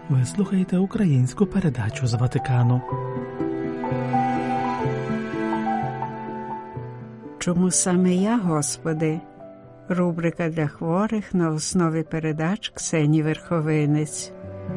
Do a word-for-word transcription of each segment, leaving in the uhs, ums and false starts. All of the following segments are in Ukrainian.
Ви слухаєте українську передачу з Ватикану. Чому саме я, Господи? Рубрика для хворих на основі передач Ксенії Верховинець.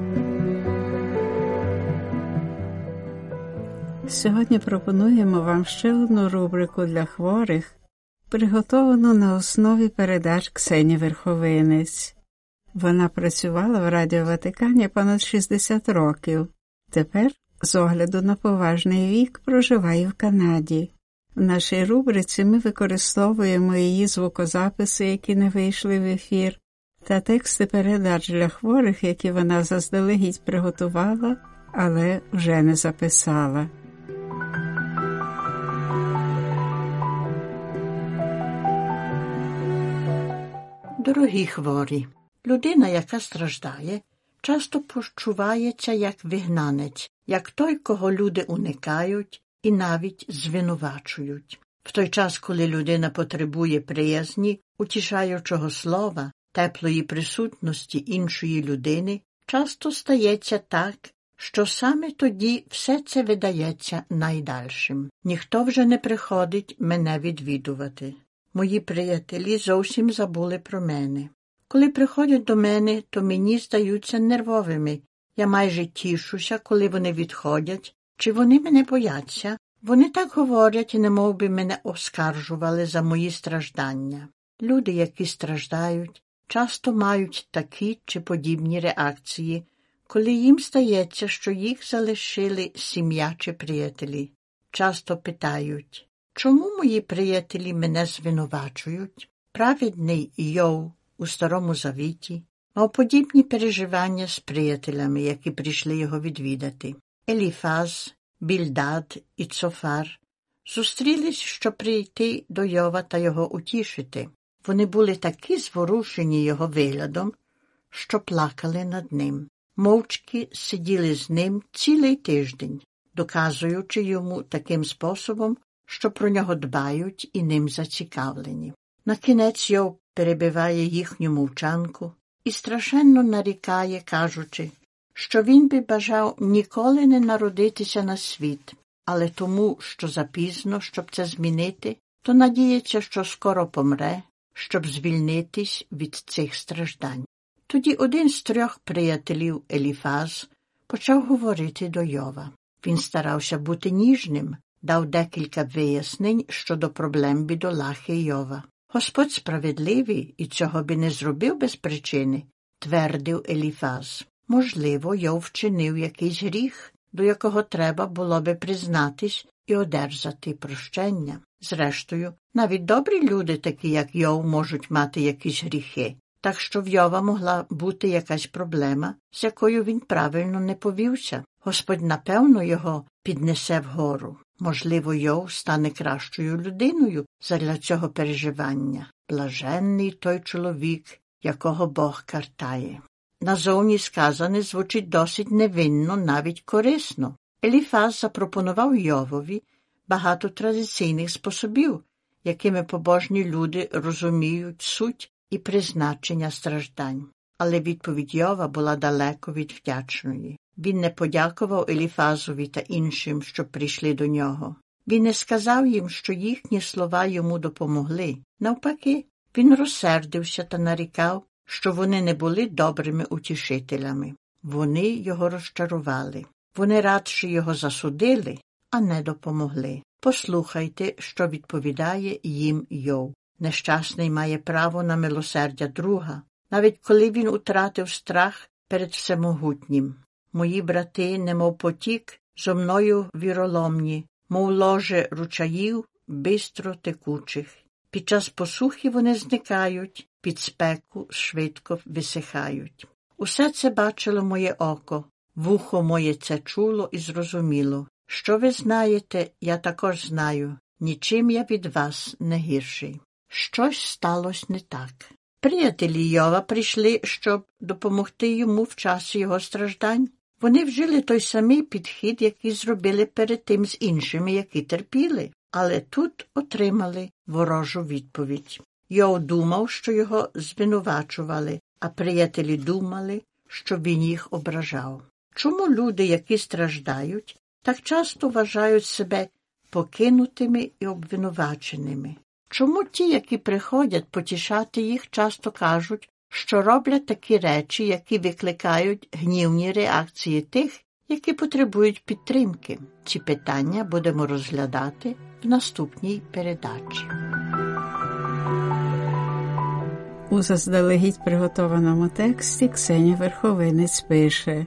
Сьогодні пропонуємо вам ще одну рубрику для хворих, приготовану на основі передач Ксенії Верховинець. Вона працювала в Радіо Ватикані понад шістдесят років. Тепер, з огляду на поважний вік, проживає в Канаді. В нашій рубриці ми використовуємо її звукозаписи, які не вийшли в ефір, та тексти передач для хворих, які вона заздалегідь приготувала, але вже не записала. Дорогі хворі, людина, яка страждає, часто почувається як вигнанець, як той, кого люди уникають і навіть звинувачують. В той час, коли людина потребує приязні, утішаючого слова, теплої присутності іншої людини, часто стається так, що саме тоді все це видається найдальшим. Ніхто вже не приходить мене відвідувати. Мої приятелі зовсім забули про мене. Коли приходять до мене, то мені здаються нервовими. Я майже тішуся, коли вони відходять. Чи вони мене бояться? Вони так говорять, немов би мене оскаржували за мої страждання. Люди, які страждають, часто мають такі чи подібні реакції, коли їм здається, що їх залишили сім'я чи приятелі. Часто питають, чому мої приятелі мене звинувачують? Праведний Йов у Старому Завіті мав подібні переживання з приятелями, які прийшли його відвідати. Еліфаз, Більдад і Цофар зустрілись, щоб прийти до Йова та його утішити. Вони були такі зворушені його виглядом, що плакали над ним. Мовчки сиділи з ним цілий тиждень, доказуючи йому таким способом, що про нього дбають і ним зацікавлені. Накінець Йов перебиває їхню мовчанку і страшенно нарікає, кажучи, що він би бажав ніколи не народитися на світ, але тому, що запізно, щоб це змінити, то надіється, що скоро помре, щоб звільнитись від цих страждань. Тоді один з трьох приятелів, Еліфаз, почав говорити до Йова. Він старався бути ніжним, дав декілька вияснень щодо проблем бідолахи Йова. Господь справедливий і цього би не зробив без причини, твердив Еліфаз. Можливо, Йов вчинив якийсь гріх, до якого треба було би признатись і одержати прощення. Зрештою, навіть добрі люди, такі як Йов, можуть мати якісь гріхи. Так що в Йова могла бути якась проблема, з якою він правильно не повівся. Господь, напевно, його піднесе вгору. Можливо, Йов стане кращою людиною задля цього переживання. Блаженний той чоловік, якого Бог картає. Назовні сказане звучить досить невинно, навіть корисно. Еліфаз запропонував Йовові багато традиційних способів, якими побожні люди розуміють суть і призначення страждань. Але відповідь Йова була далеко від вдячної. Він не подякував Еліфазові та іншим, що прийшли до нього. Він не сказав їм, що їхні слова йому допомогли. Навпаки, він розсердився та нарікав, що вони не були добрими утішителями. Вони його розчарували. Вони радше його засудили, а не допомогли. Послухайте, що відповідає їм Йов. Нещасний має право на милосердя друга, навіть коли він утратив страх перед всемогутнім. Мої брати, немов потік, зо мною віроломні, мов ложе ручаїв, бистро текучих. Під час посухи вони зникають, під спеку швидко висихають. Усе це бачило моє око, вухо моє це чуло і зрозуміло. Що ви знаєте, я також знаю, нічим я від вас не гірший. Щось сталося не так. Приятелі Йова прийшли, щоб допомогти йому в часі його страждань. Вони вжили той самий підхід, який зробили перед тим з іншими, які терпіли, але тут отримали ворожу відповідь. Йов думав, що його звинувачували, а приятелі думали, щоб він їх ображав. Чому люди, які страждають, так часто вважають себе покинутими і обвинуваченими? Чому ті, які приходять потішати їх, часто кажуть, що роблять такі речі, які викликають гнівні реакції тих, які потребують підтримки? Ці питання будемо розглядати в наступній передачі. У заздалегідь приготованому тексті Ксенія Верховинець пише: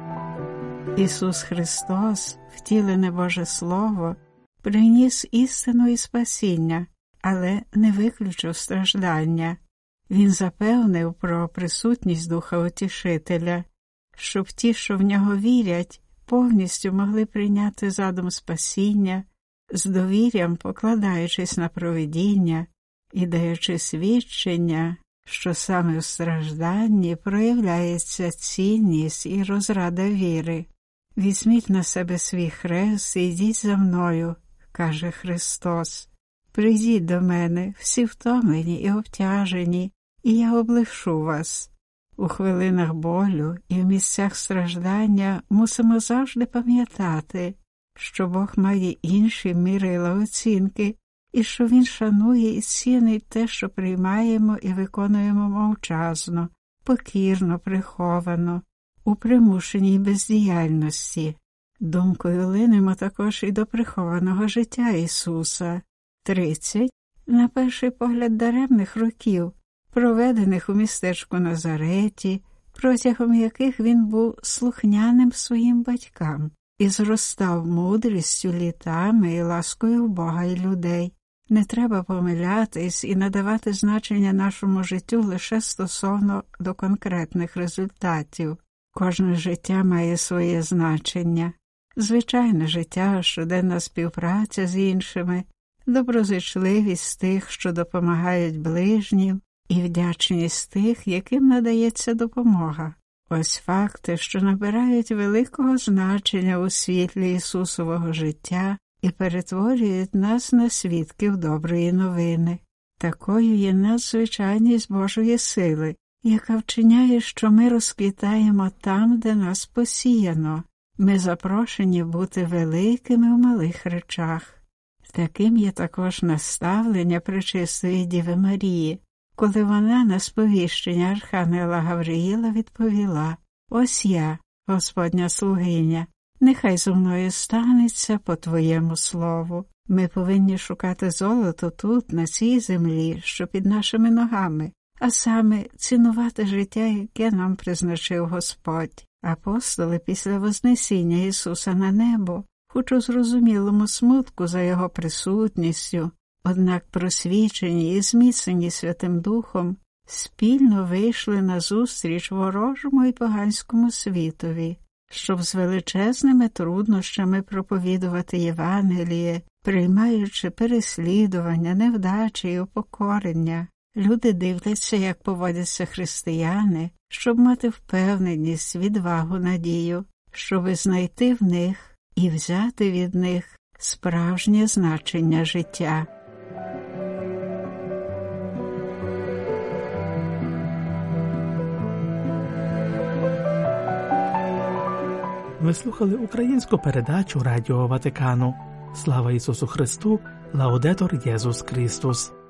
Ісус Христос, втілене Боже Слово, приніс істину і спасіння, але не виключив страждання. Він запевнив про присутність Духа Утішителя, щоб ті, що в нього вірять, повністю могли прийняти задум спасіння, з довір'ям покладаючись на провидіння і даючи свідчення, що саме в стражданні проявляється цінність і розрада віри. «Візьміть на себе свій хрест і йдіть за мною», – каже Христос. «Прийдіть до мене, всі втомлені і обтяжені, і я облегшу вас». У хвилинах болю і в місцях страждання мусимо завжди пам'ятати, що Бог має інші мірила оцінки, і що Він шанує і цінить те, що приймаємо і виконуємо мовчазно, покірно, приховано, у примушеній бездіяльності. Думкою линемо також і до прихованого життя Ісуса. Тридцять, на перший погляд, даремних років, проведених у містечку Назареті, протягом яких він був слухняним своїм батькам і зростав мудрістю, літами і ласкою Бога і людей. Не треба помилятись і надавати значення нашому життю лише стосовно до конкретних результатів. Кожне життя має своє значення. Звичайне життя, щоденна співпраця з іншими, доброзичливість тих, що допомагають ближнім, і вдячність тих, яким надається допомога. Ось факти, що набирають великого значення у світлі Ісусового життя і перетворюють нас на свідків доброї новини. Такою є надзвичайність Божої сили, яка вчиняє, що ми розквітаємо там, де нас посіяно. Ми запрошені бути великими в малих речах. Таким є також наставлення Пречистої Діви Марії, коли вона на сповіщення Архангела Гавриїла відповіла: «Ось я, Господня слугиня, нехай зо мною станеться по Твоєму слову». Ми повинні шукати золото тут, на цій землі, що під нашими ногами, а саме цінувати життя, яке нам призначив Господь. Апостоли після Вознесіння Ісуса на небо, хоч у зрозумілому смутку за Його присутністю, однак просвічені і зміцнені Святим Духом, спільно вийшли назустріч ворожому і поганському світові, щоб з величезними труднощами проповідувати Євангеліє, приймаючи переслідування, невдачі і упокорення. Люди дивляться, як поводяться християни, щоб мати впевненість, відвагу, надію, щоби знайти в них і взяти від них справжнє значення життя. Ви слухали українську передачу Радіо Ватикану. Слава Ісусу Христу! Лаудетор Єсус Христос!